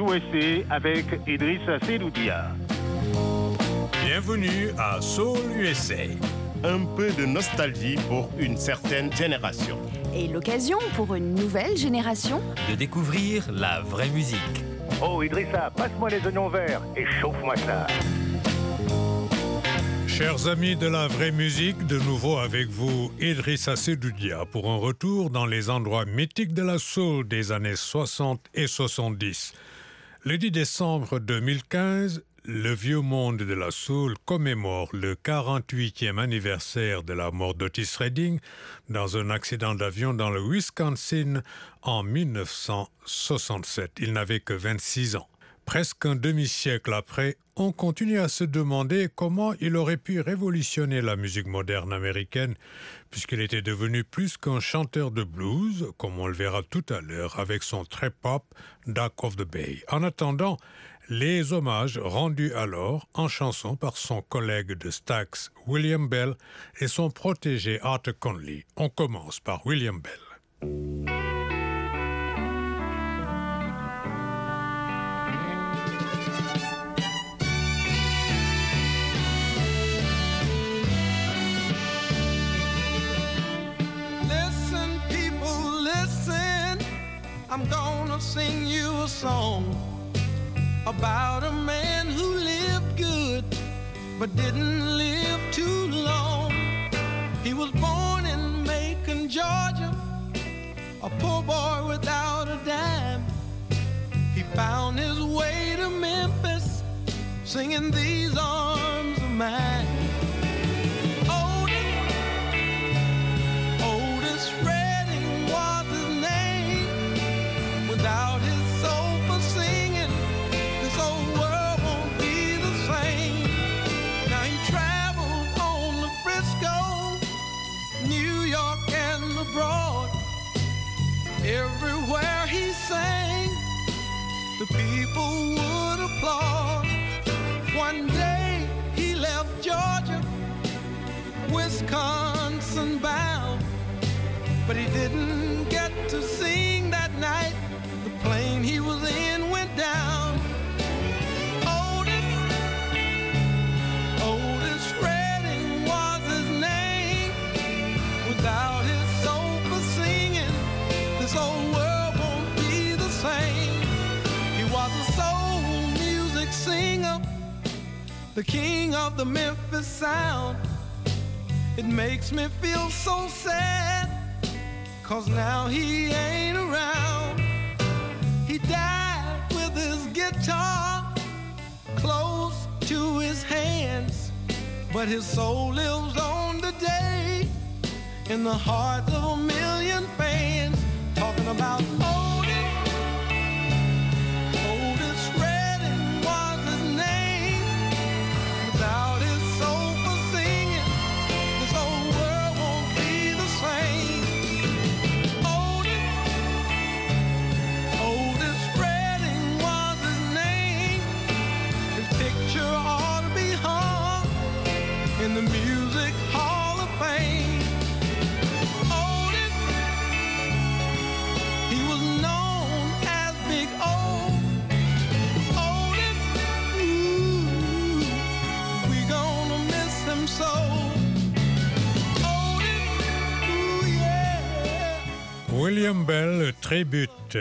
USA avec Idrissa Seloudia. Bienvenue à Soul USA. Un peu de nostalgie pour une certaine génération. Et l'occasion pour une nouvelle génération de découvrir la vraie musique. Oh Idrissa, passe-moi les oignons verts et chauffe-moi ça. Chers amis de la vraie musique, de nouveau avec vous, Idrissa Seloudia, pour un retour dans les endroits mythiques de la soul des années 60 et 70. Le 10 décembre 2015, le vieux monde de la soul commémore le 48e anniversaire de la mort d'Otis Redding dans un accident d'avion dans le Wisconsin en 1967. Il n'avait que 26 ans. Presque un demi-siècle après, on continue à se demander comment il aurait pu révolutionner la musique moderne américaine, puisqu'il était devenu plus qu'un chanteur de blues, comme on le verra tout à l'heure avec son très pop Dock of the Bay. En attendant, les hommages rendus alors en chanson par son collègue de Stax, William Bell, et son protégé Arthur Conley. On commence par William Bell. I'm gonna sing you a song about a man who lived good but didn't live too long. He was born in Macon, Georgia, a poor boy without a dime. He found his way to Memphis, singing These Arms of Mine. Otis Redding was his name. Without his soul for singing, this old world won't be the same. Now he travels on to Frisco, New York and abroad. Everywhere he sang, the people would applaud. One day he left Georgia, Wisconsin bound, but he didn't get to sing that night. The plane he was in went down. Otis Redding was his name. Without his soul for singing, this old world won't be the same. He was a soul music singer, the king of the Memphis sound. It makes me feel so sad, 'cause now he ain't around. He died with his guitar close to his hands, but his soul lives on today in the hearts of a million fans. Talking about Otis Redding was his name. Without his soul for singing, this whole world won't be the same. Otis Redding was his name. His picture ought to be hung in the Music Hall of Fame. Otis, he was known as Big O. Otis, ooh, we gonna miss him so. Otis, ooh, yeah. William Bell tribute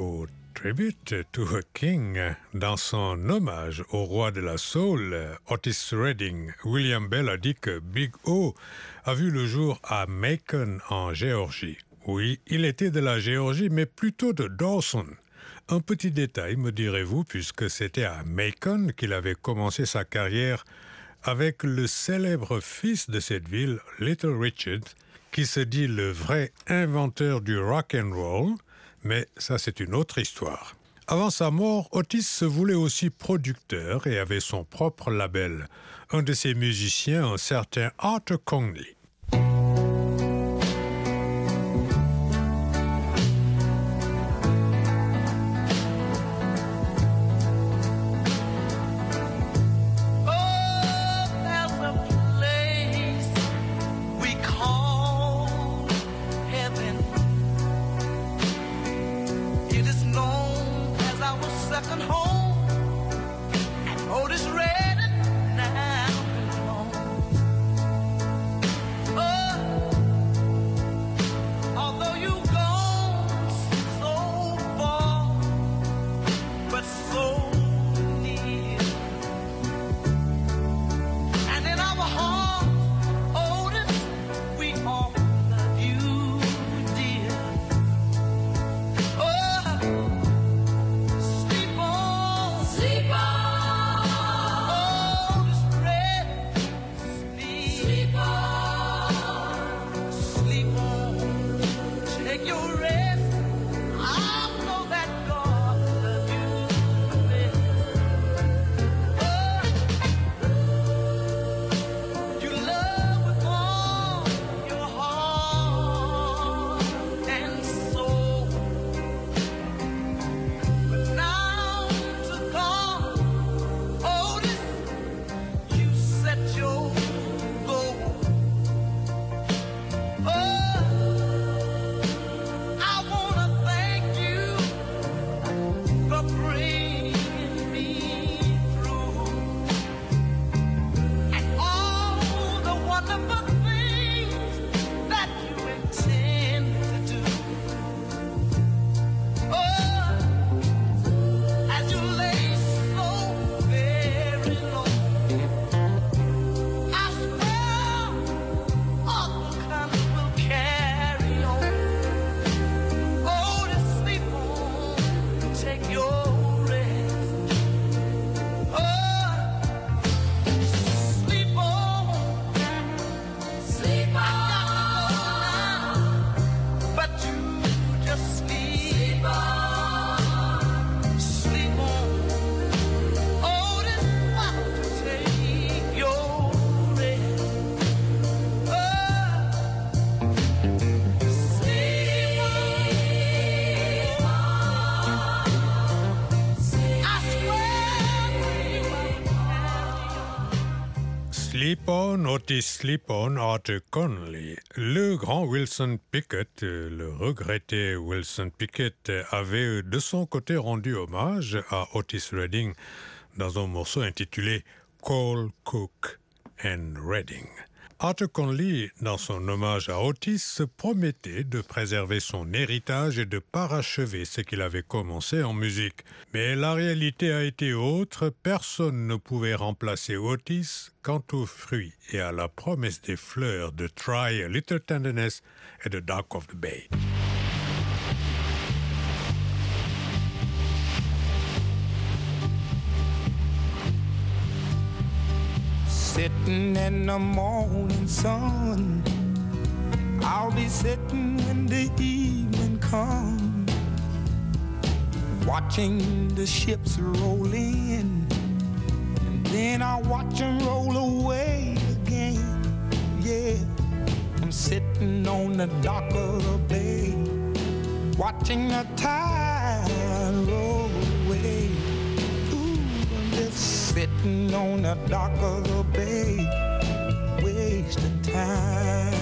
to a king dans son hommage au roi de la soul, Otis Redding. William Bell a dit que Big O a vu le jour à Macon en Géorgie. Oui, il était de la Géorgie, mais plutôt de Dawson. Un petit détail, me direz-vous, puisque c'était à Macon qu'il avait commencé sa carrière avec le célèbre fils de cette ville, Little Richard, qui se dit le vrai inventeur du rock and roll, mais ça c'est une autre histoire. Avant sa mort, Otis se voulait aussi producteur et avait son propre label. Un de ses musiciens, un certain Arthur Conley. It is known as our second home. On, Otis Sleep On, Arthur Conley. Le grand Wilson Pickett, le regretté Wilson Pickett, avait de son côté rendu hommage à Otis Redding dans un morceau intitulé Cole, Cook and Redding. Arthur Conley, dans son hommage à Otis, promettait de préserver son héritage et de parachever ce qu'il avait commencé en musique. Mais la réalité a été autre, personne ne pouvait remplacer Otis quant aux fruits et à la promesse des fleurs de Try a Little Tenderness et de Dock of the Bay. Sitting in the morning sun, I'll be sitting when the evening comes, watching the ships roll in, and then I'll watch them roll away again. Yeah, I'm sitting on the dock of the bay, watching the tide roll away. Sitting on the dock of the bay, wasting time.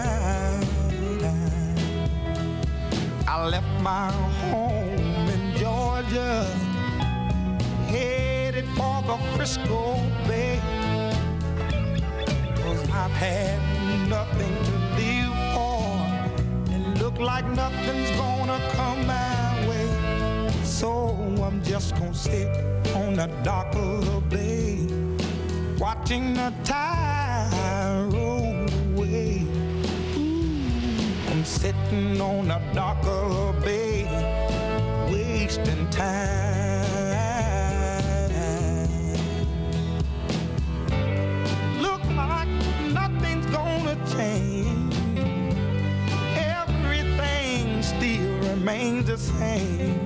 I left my home in Georgia, headed for the Frisco Bay, 'cause I've had nothing to live for, and look like nothing's gonna come my way. So I'm just gonna sit on the dock of the bay, watching the tide roll away. Ooh, I'm sitting on the dock of the bay, wasting time. Look like nothing's gonna change, everything still remains the same.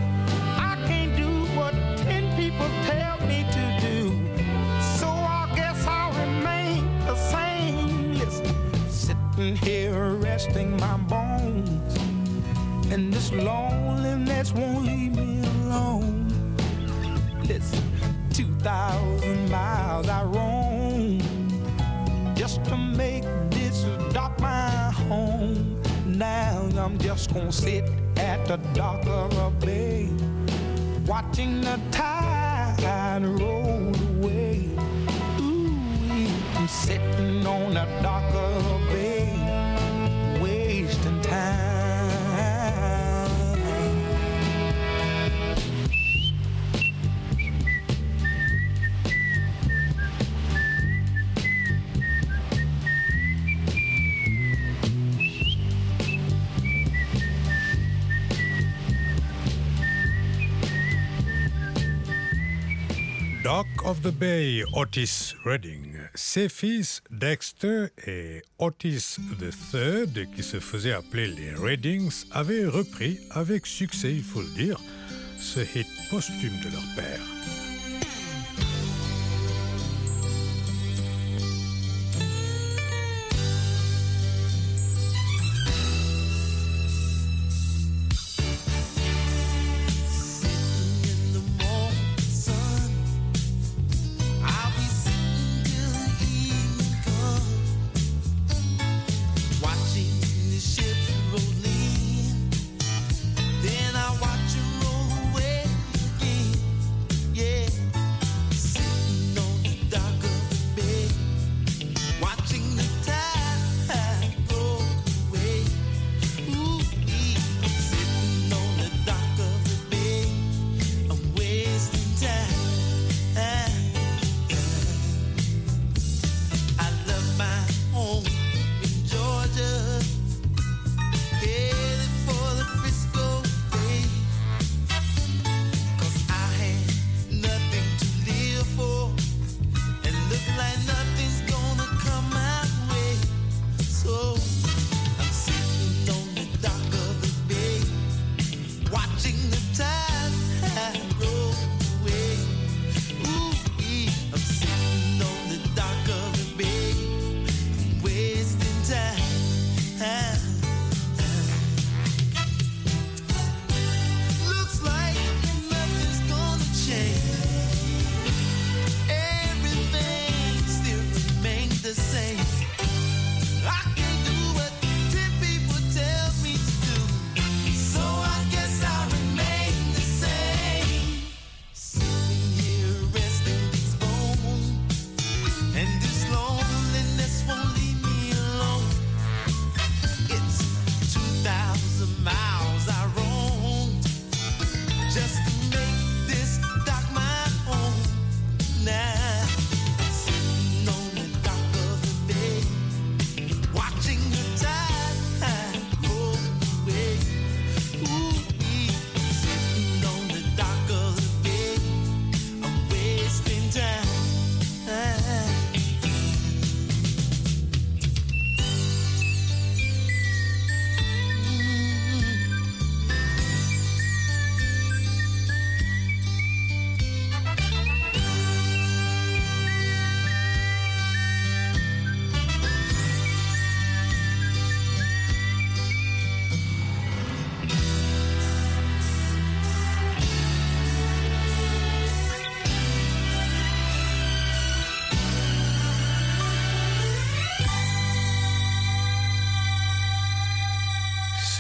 People tell me to do, so I guess I'll remain the same. Listen, sitting here resting my bones, and this loneliness won't leave me alone. Listen, 2,000 miles I roam just to make this dock my home. Now I'm just gonna sit at the dock of a bay, watching the tide roll away. Ooh, I'm sitting on the dock of the bay, wasting time. Dock of the Bay, Otis Redding. Ses fils, Dexter et Otis III, qui se faisaient appeler les Reddings, avaient repris avec succès, il faut le dire, ce hit posthume de leur père. Then I watch you roll away again. Yeah.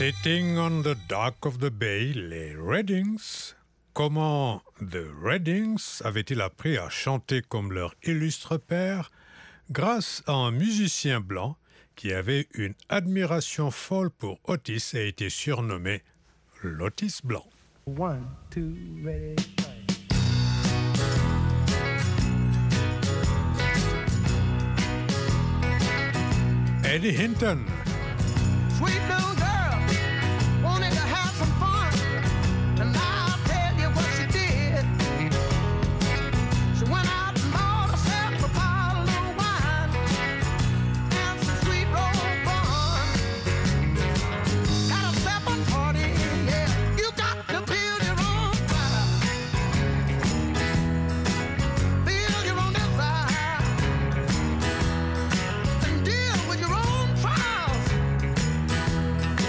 Sitting on the dock of the bay, les Reddings. Comment The Reddings avaient-ils appris à chanter comme leur illustre père? Grâce à un musicien blanc qui avait une admiration folle pour Otis et a été surnommé l'Otis Blanc. 1, 2, ready. Eddie Hinton. Sweet little girl wanted to have some fun, and I'll tell you what she did. She went out and bought herself a bottle of wine and some sweet roll bun. Had herself a party, yeah. You got to build your own fire, build your own desire, and deal with your own trials.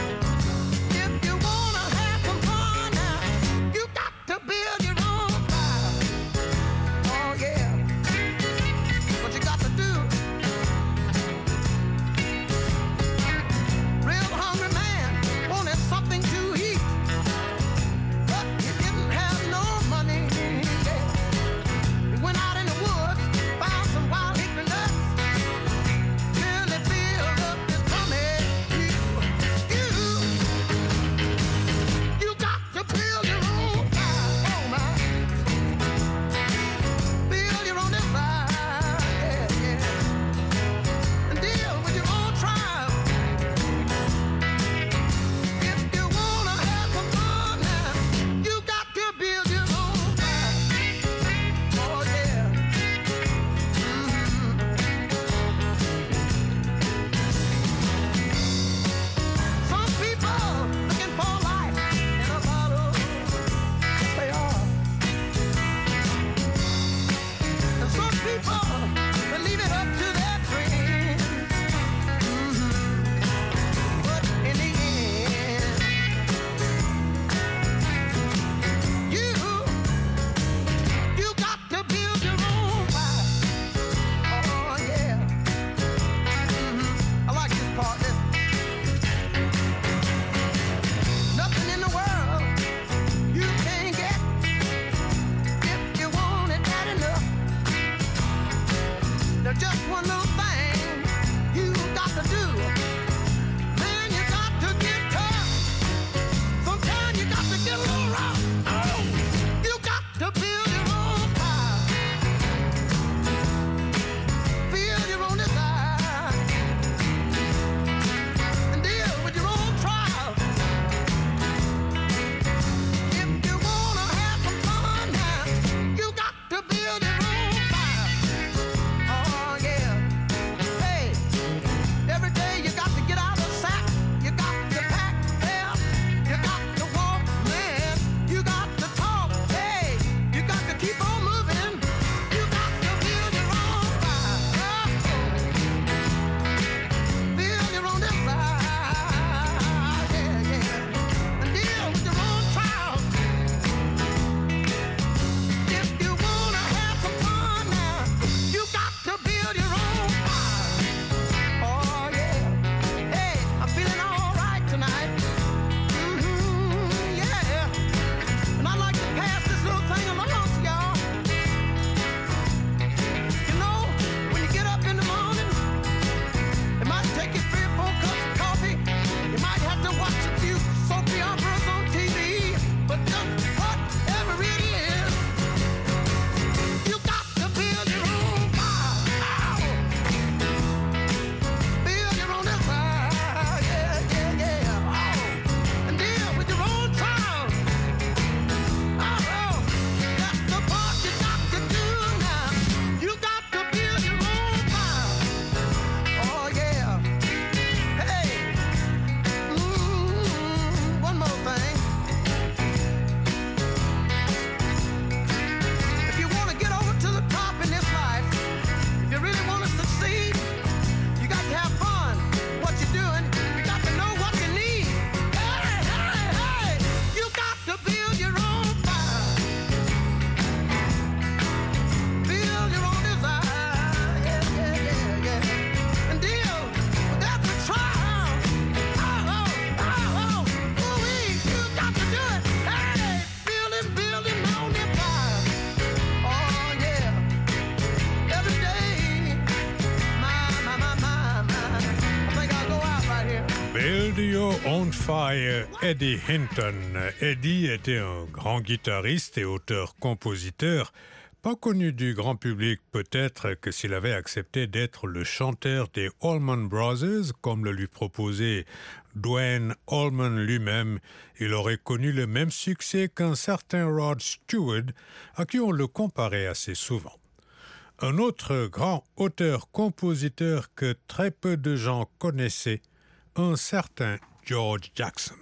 trio On Fire, Eddie Hinton. Eddie était un grand guitariste et auteur-compositeur, pas connu du grand public peut-être que s'il avait accepté d'être le chanteur des Allman Brothers, comme le lui proposait Duane Allman lui-même, il aurait connu le même succès qu'un certain Rod Stewart, à qui on le comparait assez souvent. Un autre grand auteur-compositeur que très peu de gens connaissaient, un certain George Jackson.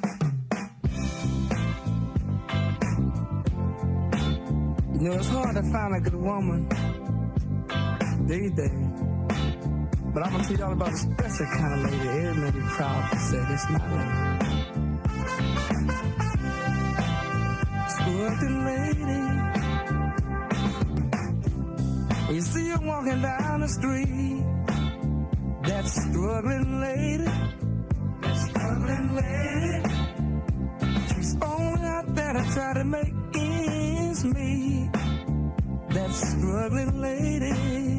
You know, it's hard to find a good woman these days. But I'm gonna tell you all about a special kind of lady. Every man be proud to say this my lady. Squirting lady. When you see her walking down the street, that struggling lady, she's only out there to try to make ends meet. That struggling lady,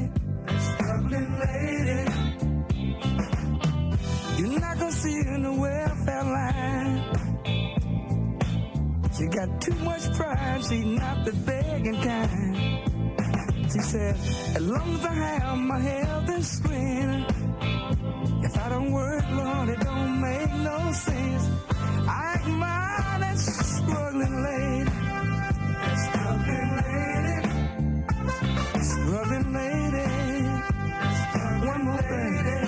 you're not gonna see her in the welfare line. She got too much pride, she's not the begging kind. She said, as long as I have my health and strength, if I don't work, Lord, it don't make no sense. I admire that struggling lady. That struggling lady. Struggling lady. One more thing.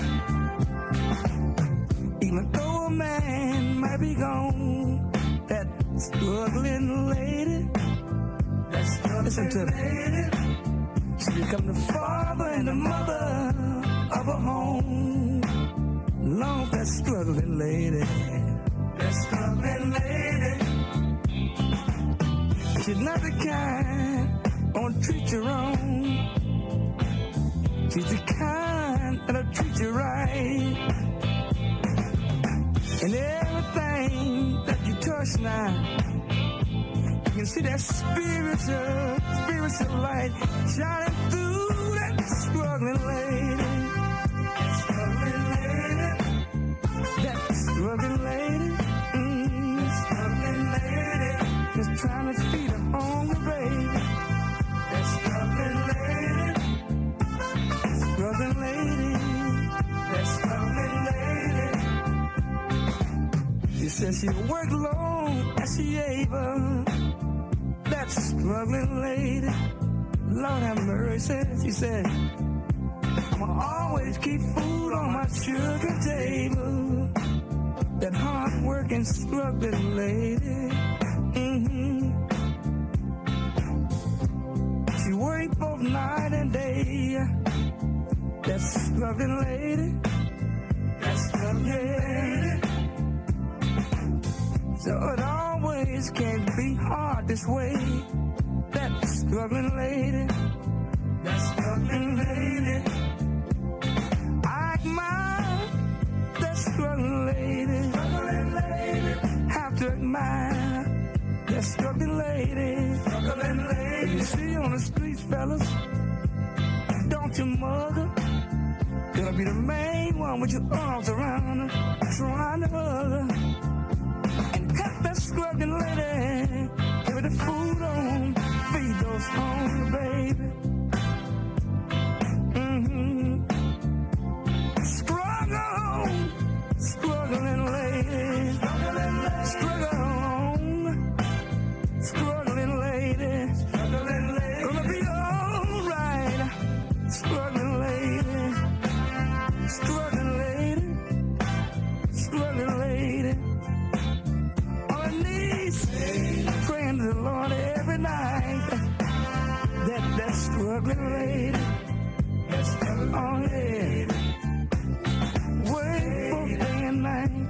Even though a man might be gone, that struggling lady. That struggling lady. She become the father and the mother of a home. Long that struggling lady. That struggling lady. She's not the kind won't treat you wrong. She's the kind that'll treat you right. And everything that you touch now, you can see that spiritual light shining through that struggling lady. That struggling lady. That struggling lady. Struggling lady. Just trying to feed a hungry baby. That struggling lady. Struggling lady. That struggling lady. She said she'll work long as she able. That struggling lady, Lord have mercy. She said, I'ma always keep food on my sugar table. That hard-working, struggling lady. She worked both night and day. That struggling lady. That struggling lady. So it always can't be hard this way. That struggling lady. That struggling lady. I admire that struggling lady. Struggling lady. Have to admire that struggling lady. Struggling lady. You see on the streets, fellas, don't you mug her. Gonna be the main one with your arms around her, trying to hug her. That struggling lady, give her the food on, feed those hungry baby. Struggle, struggling lady, struggle on, struggling lady, gonna be alright. Struggling lady, struggling lady, struggling lady. Praying to the Lord every night. That struggling lady. That struggling lady. Work both day and night.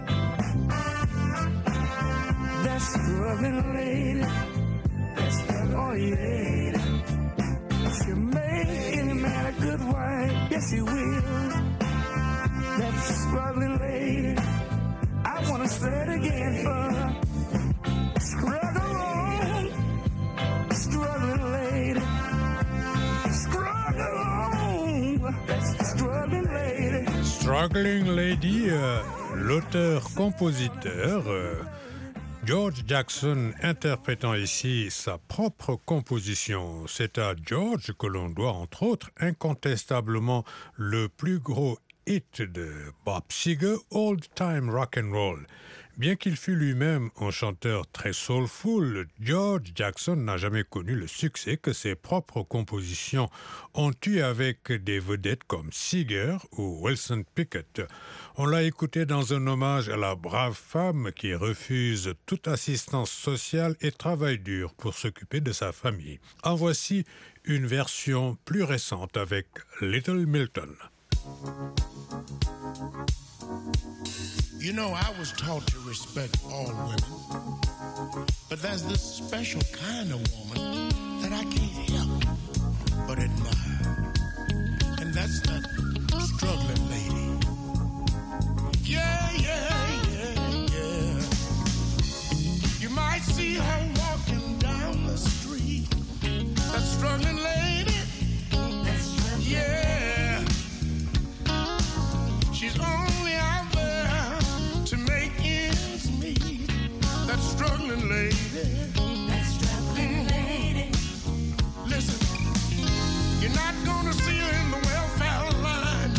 That struggling lady. Oh yeah. She'll make any man a good wife. Yes, she will. That struggling lady. I wanna say it again for her. Struggle on, struggling lady. Struggle on, struggling lady. Struggling Lady, L'auteur-compositeur George Jackson interprétant ici sa propre composition. C'est à George que l'on doit entre autres incontestablement le plus gros hit de Bob Seger, Old Time Rock and Roll. Bien qu'il fût lui-même un chanteur très soulful, George Jackson n'a jamais connu le succès que ses propres compositions ont eu avec des vedettes comme Seger ou Wilson Pickett. On l'a écouté dans un hommage à la brave femme qui refuse toute assistance sociale et travaille dur pour s'occuper de sa famille. En voici une version plus récente avec Little Milton. You know, I was taught to respect all women, but there's this special kind of woman that I can't help but admire, and that's that struggling lady. Yeah, yeah, yeah, yeah. You might see her walking down the street, that struggling lady. Yeah, she's only out there to make ends meet. That struggling lady. That struggling lady. Listen, you're not gonna see her in the welfare line.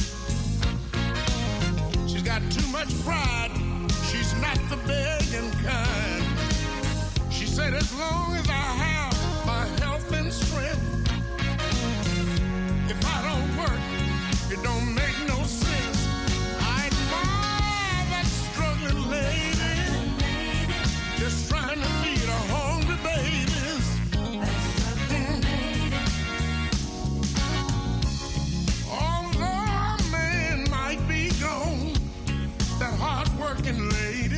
She's got too much pride. She's not the begging kind. She said, as long as I have my health and strength, if I don't work, it don't make no sense. I admire that struggling lady, just trying to feed her hungry babies. Although a man might be gone, that hard-working lady,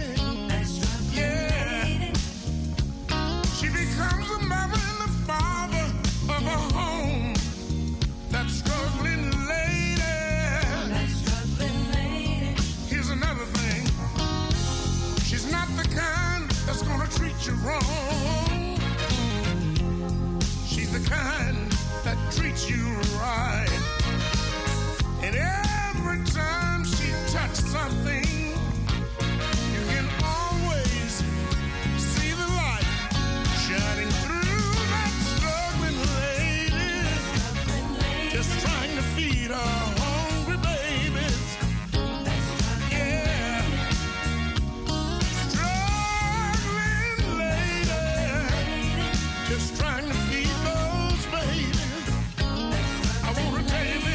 yeah, she becomes the mother and the father of a home. That struggling lady. That struggling lady. Here's another thing. She's not the kind that's gonna treat you wrong. She's the kind that treats you right. And every time she touches something, you can always see the light shining through that struggling lady. Just trying to feed her hungry babies. Yeah. Struggling lady. Just trying to feed those babies. I want to tell you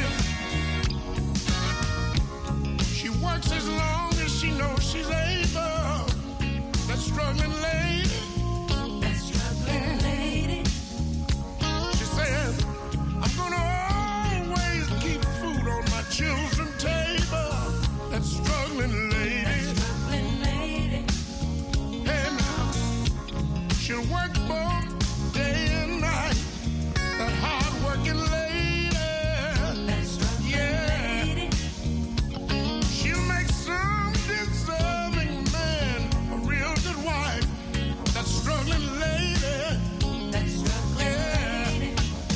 this. She works as long as she knows she's able. That struggling lady. That struggling lady. She says, I'm gonna always keep food on my children's table. That struggling lady. That struggling lady. Hey now, she'll work both day and night. That hard-working lady. That struggling lady. She'll make some deserving man a real good wife. That struggling lady. That struggling lady.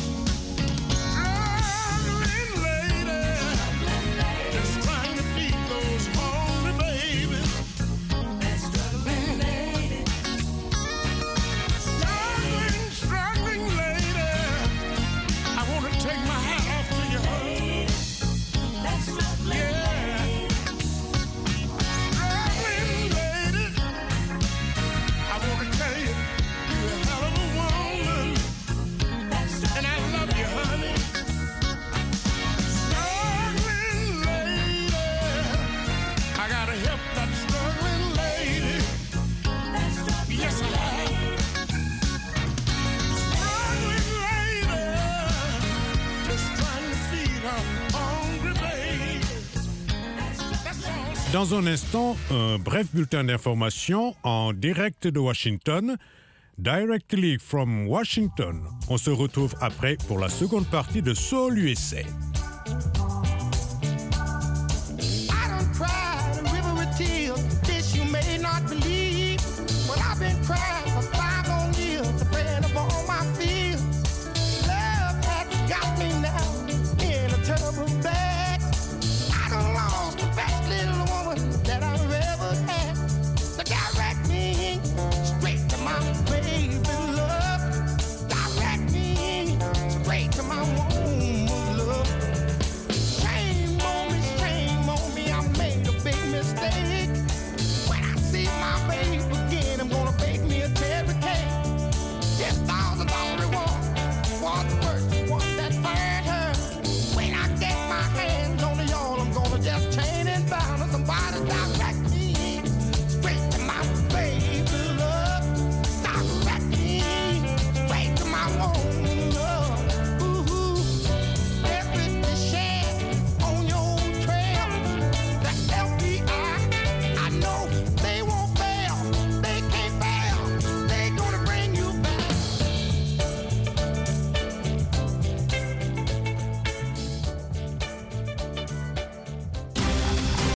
Struggling lady, just trying to feed those hungry babies. That struggling lady. Struggling lady. I want to take my hat off to you, honey. That struggling lady. Struggling lady. I want to tell you, you're a hell of a woman. And I love you, honey. Struggling lady. I gotta help that struggling lady. Yes, I have. Struggling lady. Just trying to feed her hungry babies. That's all. Dans un instant, un bref bulletin d'information en direct de Washington. Directly from Washington. On se retrouve après pour la seconde partie de Soul USA.